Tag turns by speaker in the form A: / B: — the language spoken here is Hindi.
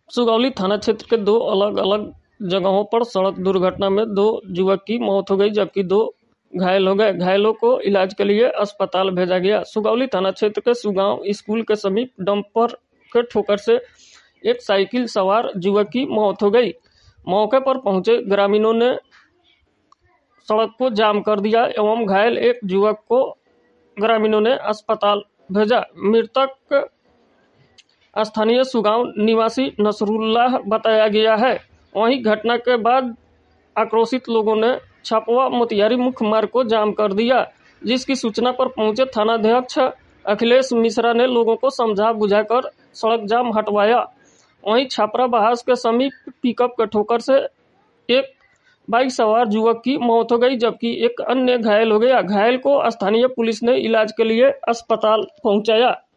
A: सुगौली थाना क्षेत्र के दो अलग अलग जगहों पर सड़क दुर्घटना में 2 युवक की मौत हो गई, जबकि 2 घायल हो गए। घायलों को इलाज के लिए अस्पताल भेजा गया। सुगौली थाना क्षेत्र के सुगांव स्कूल के समीप डंपर के ठोकर से एक साइकिल सवार युवक की मौत हो गई। मौके पर पहुंचे ग्रामीणों ने सड़क को जाम कर दिया एवं घायल एक युवक को ग्रामीणों ने अस्पताल भेजा। मृतक स्थानीय सुगांव निवासी नसरुल्लाह बताया गया है। वहीं घटना के बाद आक्रोशित लोगों ने छापवा मोतिहारी मुख्य मार्ग को जाम कर दिया, जिसकी सूचना पर पहुंचे थानाध्यक्ष अखिलेश मिश्रा ने लोगों को समझा बुझाकर सड़क जाम हटवाया। वहीं छापरा बहास के समीप पिकअप के ठोकर से एक बाइक सवार युवक की मौत हो गई, जबकि एक अन्य घायल हो गया। घायल को स्थानीय पुलिस ने इलाज के लिए अस्पताल पहुंचाया।